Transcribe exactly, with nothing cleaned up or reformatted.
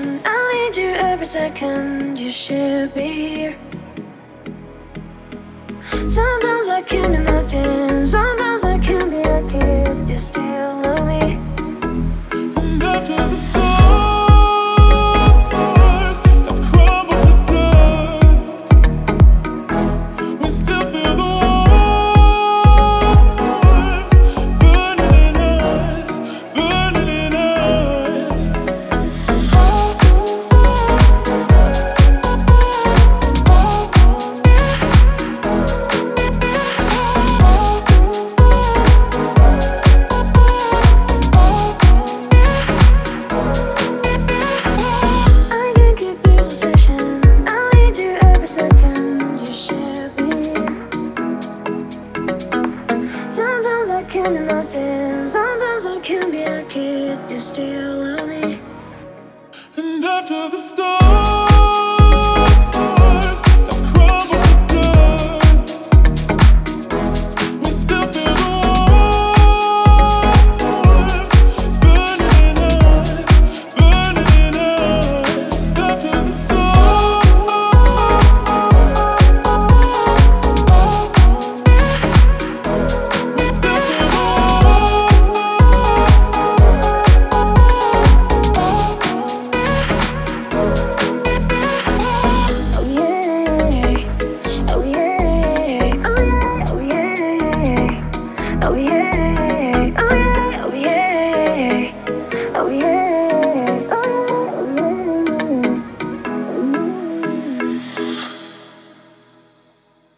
possession. I need you every second. You should be here. Sometimes I can be nothing. Sometimes I can be a kid. You still love me. And after the stars have crumbled to dust, we still feel the warmth burning in us, burning in us. I can't keep this possession. I need you every second. You should be here. Sometimes I can be nothing. Sometimes I can be a kid. You still love me. And after the storm